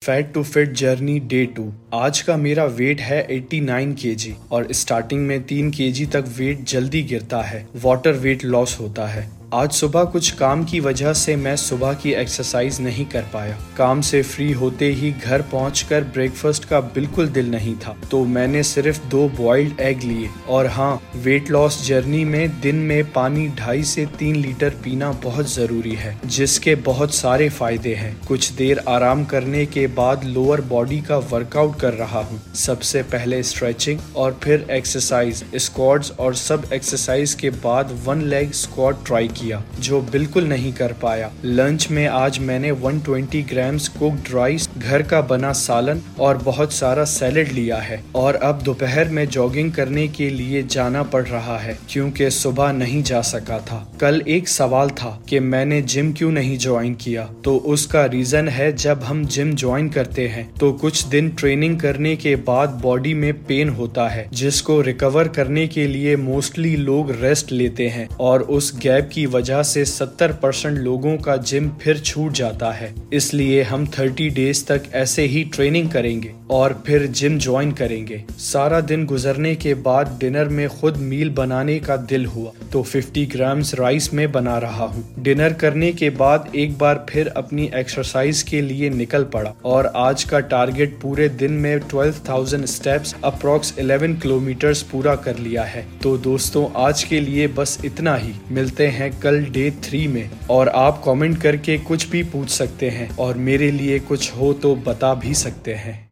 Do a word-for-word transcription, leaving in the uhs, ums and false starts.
Fat to fit journey day two. आज का मेरा वेट है नवासी केजी और स्टार्टिंग में तीन केजी तक वेट जल्दी गिरता है, वाटर वेट लॉस होता है। आज सुबह कुछ काम की वजह से मैं सुबह की एक्सरसाइज नहीं कर पाया। काम से फ्री होते ही घर पहुंचकर ब्रेकफास्ट का बिल्कुल दिल नहीं था, तो मैंने सिर्फ दो बॉइल्ड एग लिए। और हाँ, वेट लॉस जर्नी में दिन में पानी ढाई से तीन लीटर पीना बहुत जरूरी है, जिसके बहुत सारे फायदे हैं। कुछ देर आराम करने के बाद लोअर बॉडी का वर्कआउट कर रहा हूँ। सबसे पहले स्ट्रेचिंग और फिर एक्सरसाइज, स्क्वाट्स और सब एक्सरसाइज के बाद वन लेग स्क्वाट ट्राई किया, जो बिल्कुल नहीं कर पाया। लंच में आज मैंने एक सौ बीस ग्राम्स कुक्ड राइस, घर का बना सालन और बहुत सारा सैलेड लिया है। और अब दोपहर में जॉगिंग करने के लिए जाना पड़ रहा है, क्योंकि सुबह नहीं जा सका था। कल एक सवाल था कि मैंने जिम क्यों नहीं ज्वाइन किया, तो उसका रीजन है जब हम जिम ज्वाइन करते हैं तो कुछ दिन ट्रेनिंग करने के बाद बॉडी में पेन होता है, जिसको रिकवर करने के लिए मोस्टली लोग रेस्ट लेते हैं और उस गैप की वजह से सत्तर परसेंट लोगों का जिम फिर छूट जाता है। इसलिए हम तीस डेज तक ऐसे ही ट्रेनिंग करेंगे और फिर जिम ज्वाइन करेंगे। सारा दिन गुजरने के बाद डिनर में खुद मील बनाने का दिल हुआ, तो पचास ग्राम्स राइस में बना रहा हूँ। डिनर करने के बाद एक बार फिर अपनी एक्सरसाइज के लिए निकल पड़ा और आज का टारगेट पूरे दिन में बारह हज़ार स्टेप्स अप्रॉक्स ग्यारह किलोमीटर्स पूरा कर लिया है। तो दोस्तों, आज के लिए बस इतना ही। मिलते हैं कल डे थ्री में, और आप कमेंट करके कुछ भी पूछ सकते हैं और मेरे लिए कुछ हो तो बता भी सकते हैं।